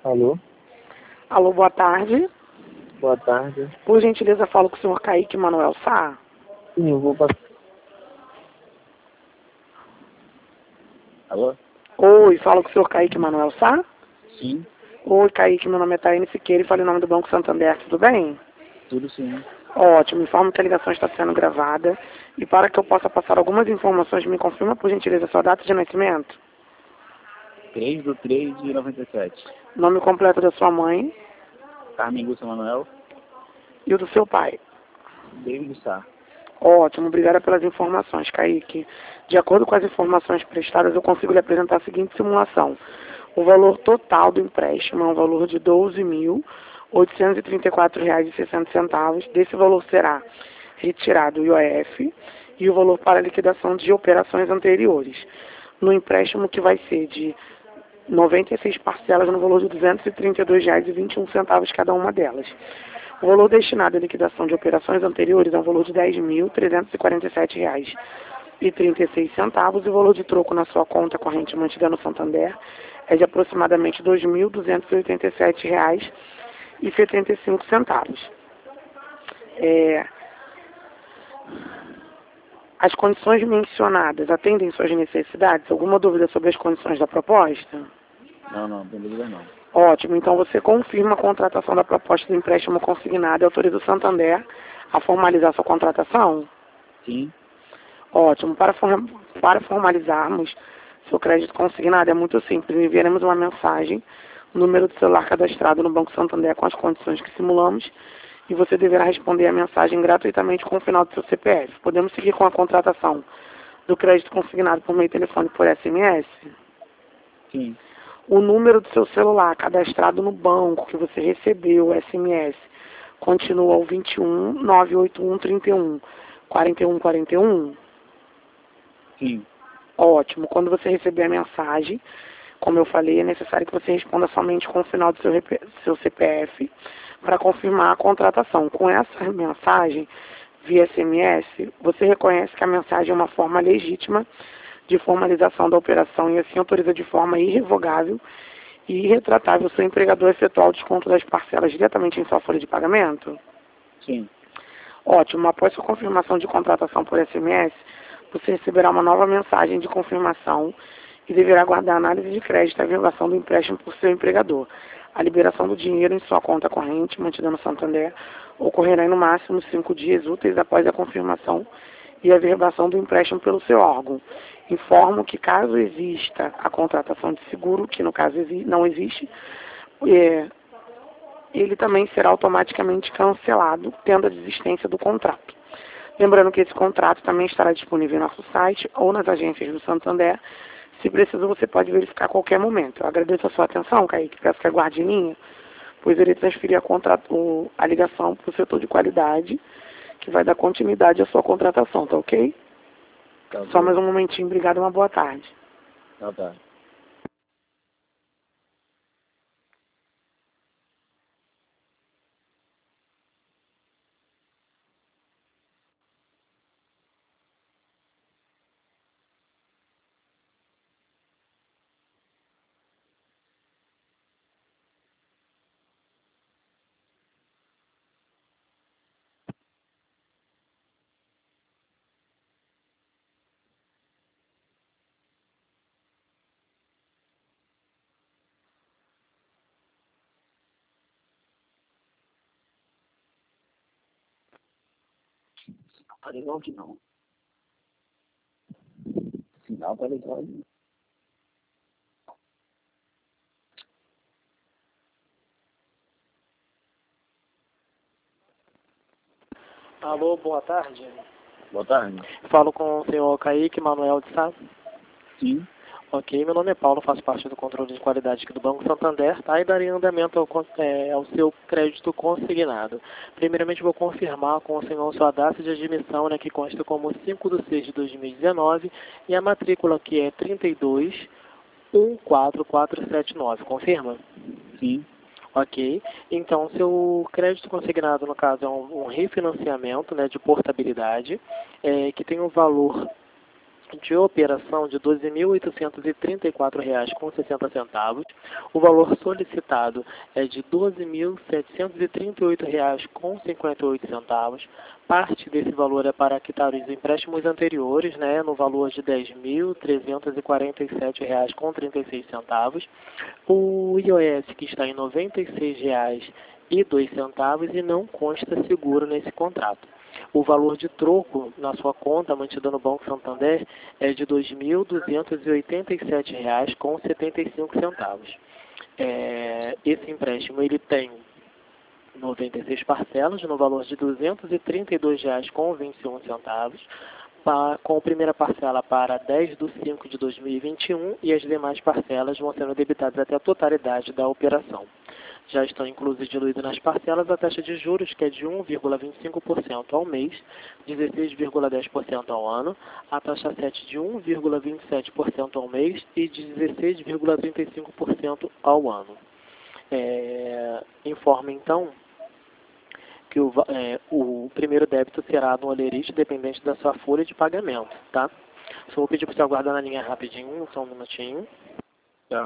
Alô? Alô, boa tarde. Boa tarde. Por gentileza, falo com o senhor Kaique Manuel Sá. Sim, eu vou passar. Alô? Oi, falo com o senhor Kaique Manuel Sá. Sim, Oi, Kaique, meu nome é Taine Siqueira e falo em nome do Banco Santander, tudo bem? tudo sim. Ótimo, informo que a ligação está sendo gravada e para que eu possa passar algumas informações, me confirma, por gentileza, sua data de nascimento, 3/3/97. nome completo da sua mãe Carmen Gúcio Manuel, e o do seu pai. David Sá. Ótimo, obrigada pelas informações, Kaique. De acordo com as informações prestadas, eu consigo lhe apresentar a seguinte simulação. O valor total do empréstimo é um valor de R$ 12.834,60. Desse valor será retirado o IOF e o valor para liquidação de operações anteriores. No empréstimo que vai ser de 96 parcelas no valor de R$ 232,21 cada uma delas. O valor destinado à liquidação de operações anteriores é um valor de R$ 10.347,36 e o valor de troco na sua conta corrente mantida no Santander é de aproximadamente R$ 2.287,75. As condições mencionadas atendem suas necessidades? Alguma dúvida sobre as condições da proposta? Não, tem dúvida não. Ótimo, então você confirma a contratação da proposta do empréstimo consignado e autoriza o Santander a formalizar sua contratação? Sim, Ótimo, para formalizarmos seu crédito consignado é muito simples, enviaremos uma mensagem, o número do celular cadastrado no Banco Santander com as condições que simulamos e você deverá responder a mensagem gratuitamente com o final do seu CPF. Podemos seguir com a contratação do crédito consignado por meio de telefone por SMS? sim, O número do seu celular cadastrado no banco que você recebeu o SMS continua ao 21 981 31 41 41? sim. Ótimo. Quando você receber a mensagem, como eu falei, é necessário que você responda somente com o final do seu CPF para confirmar a contratação. Com essa mensagem via SMS, você reconhece que a mensagem é uma forma legítima de formalização da operação e assim autoriza de forma irrevogável e irretratável o seu empregador a efetuar o desconto das parcelas diretamente em sua folha de pagamento? Sim. Ótimo. Após sua confirmação de contratação por SMS, você receberá uma nova mensagem de confirmação e deverá aguardar a análise de crédito e a verbação do empréstimo por seu empregador. A liberação do dinheiro em sua conta corrente, mantida no Santander, ocorrerá em no máximo 5 dias úteis após a confirmação e a verbação do empréstimo pelo seu órgão. Informo que caso exista a contratação de seguro, que no caso não existe, ele também será automaticamente cancelado, tendo a desistência do contrato. Lembrando que esse contrato também estará disponível em nosso site ou nas agências do Santander. Se preciso, você pode verificar a qualquer momento. Eu agradeço a sua atenção, Kaique. Peço que aguarde em linha, pois irei transferir a ligação para o setor de qualidade, que vai dar continuidade à sua contratação, tá ok? Tá Só bom. mais um momentinho. Obrigado e uma boa tarde. Tá. Tá legal que não. Sinal tá legal. Alô, boa tarde. Boa tarde. Falo com o senhor Kaique Manuel de Sá. Sim, Ok, meu nome é Paulo, faço parte do controle de qualidade aqui do Banco Santander, tá? E daria andamento ao seu crédito consignado. Primeiramente, vou confirmar com o senhor sua data de admissão, né, que consta como 5/6/2019, e a matrícula que é 3214479. Confirma? sim, Ok, então seu crédito consignado, no caso, é um refinanciamento, né, de portabilidade, que tem um valor de operação de R$ 12.834,60. O valor solicitado é de R$ 12.738,58. Parte desse valor é para quitar os empréstimos anteriores, né, no valor de R$ 10.347,36. O IOS, que está em R$ 96,02 e não consta seguro nesse contrato. O valor de troco na sua conta mantida no Banco Santander é de R$ 2.287,75. Esse empréstimo ele tem 96 parcelas no valor de R$ 232,21, com a primeira parcela para 10/5/2021 e as demais parcelas vão sendo debitadas até a totalidade da operação. Já estão inclusas e diluídas nas parcelas a taxa de juros, que é de 1,25% ao mês, 16,10% ao ano, a taxa 7 de 1,27% ao mês e de 16,35% ao ano. Informa, então, que o primeiro débito será no olerite dependente da sua folha de pagamento, tá? Só vou pedir para você aguardar na linha rapidinho, só um minutinho. Tá.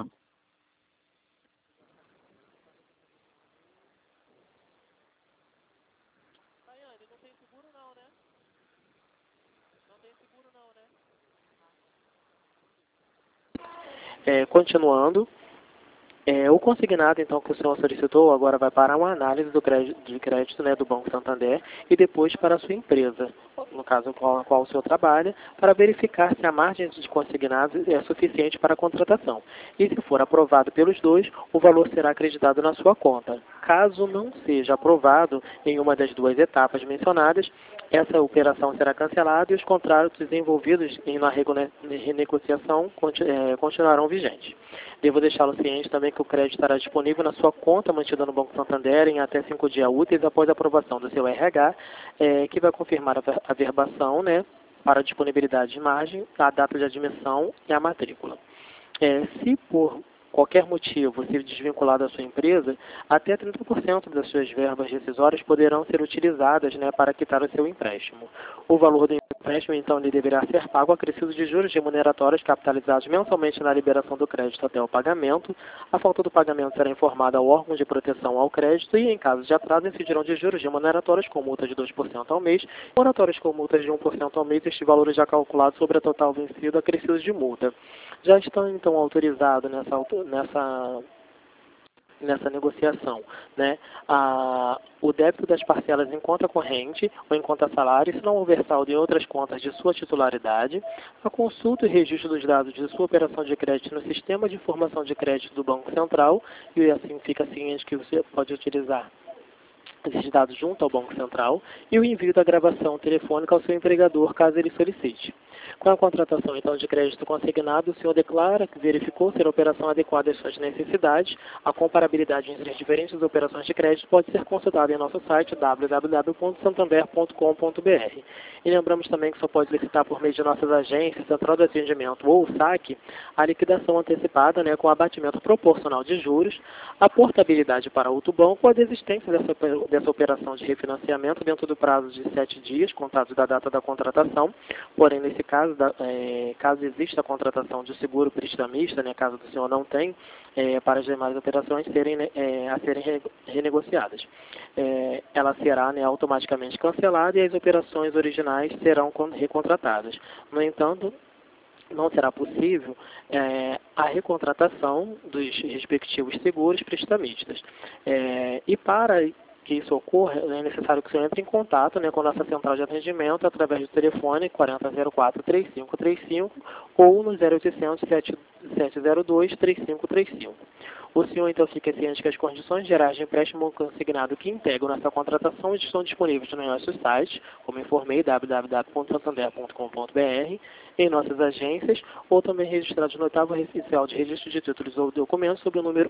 Continuando, o consignado, então, que o senhor solicitou, agora vai para uma análise de crédito, né, do Banco Santander e depois para a sua empresa, no caso com a qual o senhor trabalha, para verificar se a margem de consignados é suficiente para a contratação. E se for aprovado pelos dois, o valor será acreditado na sua conta. Caso não seja aprovado em uma das duas etapas mencionadas, essa operação será cancelada e os contratos envolvidos em uma renegociação continuarão vigentes. Devo deixá-lo ciente também que o crédito estará disponível na sua conta mantida no Banco Santander em até 5 dias úteis após a aprovação do seu RH, que vai confirmar a verbação, né, para a disponibilidade de margem, a data de admissão e a matrícula. Se por qualquer motivo ser desvinculado da sua empresa, até 30% das suas verbas rescisórias poderão ser utilizadas, né, para quitar o seu empréstimo. O valor do empréstimo, então, ele deverá ser pago acrescido de juros remuneratórios capitalizados mensalmente na liberação do crédito até o pagamento. A falta do pagamento será informada ao órgão de proteção ao crédito e, em caso de atraso, incidirão de juros remuneratórios com multa de 2% ao mês, moratórios com multas de 1% ao mês, este valor já calculado sobre a total vencida acrescidos de multa. Já estão, então, autorizados nessa negociação, né, o débito das parcelas em conta corrente ou em conta salário, se não houver saldo em outras contas de sua titularidade, a consulta e registro dos dados de sua operação de crédito no sistema de informação de crédito do Banco Central, e assim fica ciente que você pode utilizar esses dados junto ao Banco Central, e o envio da gravação telefônica ao seu empregador, caso ele solicite. Com a contratação, então, de crédito consignado, o senhor declara que verificou ser a operação adequada às suas necessidades. A comparabilidade entre as diferentes operações de crédito pode ser consultada em nosso site www.santander.com.br. E lembramos também que só pode licitar por meio de nossas agências, Central de Atendimento ou SAC, a liquidação antecipada, né, com abatimento proporcional de juros, a portabilidade para outro banco ou a desistência dessa operação de refinanciamento dentro do prazo de 7 dias, contados da data da contratação. Porém, nesse caso, caso exista a contratação de seguro prestamista, né, caso o senhor não tenha, para as demais operações serem renegociadas. Ela será, né, automaticamente cancelada e as operações originais serão recontratadas. No entanto, não será possível a recontratação dos respectivos seguros prestamistas. E para que isso ocorra, é necessário que o senhor entre em contato, né, com a nossa central de atendimento através do telefone 4004-3535 ou no 0800-702-3535. O senhor, então, fica ciente que as condições gerais de empréstimo consignado que integram essa contratação estão disponíveis no nosso site, como informei, www.santander.com.br, em nossas agências, ou também registrados no 8º Oficial de Registro de Títulos ou Documentos sob o número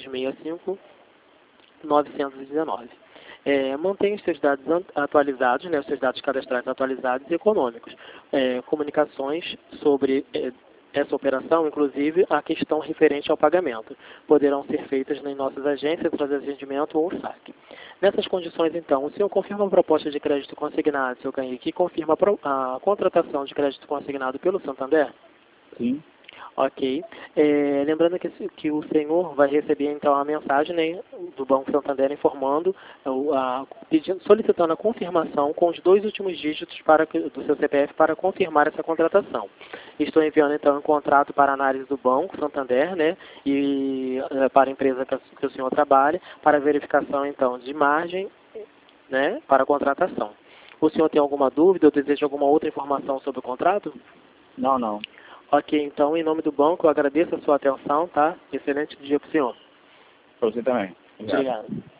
1365919. Mantenha os seus dados atualizados, né, os seus dados cadastrais atualizados e econômicos. Comunicações sobre essa operação, inclusive a questão referente ao pagamento, poderão ser feitas em nossas agências, Central de Atendimento ou SAC. Nessas condições, então, o senhor confirma a proposta de crédito consignado, seu Henrique, e confirma a contratação de crédito consignado pelo Santander? Sim. Ok. Lembrando que o senhor vai receber, então, a mensagem, né, do Banco Santander informando, solicitando a confirmação com os 2 últimos dígitos do seu CPF para confirmar essa contratação. Estou enviando, então, um contrato para análise do Banco Santander, né, e para a empresa que o senhor trabalha, para verificação, então, de margem, né, para a contratação. O senhor tem alguma dúvida ou deseja alguma outra informação sobre o contrato? Não, não. Ok, então, em nome do banco, eu agradeço a sua atenção, tá? Excelente dia para o senhor. Pra você também. Obrigado.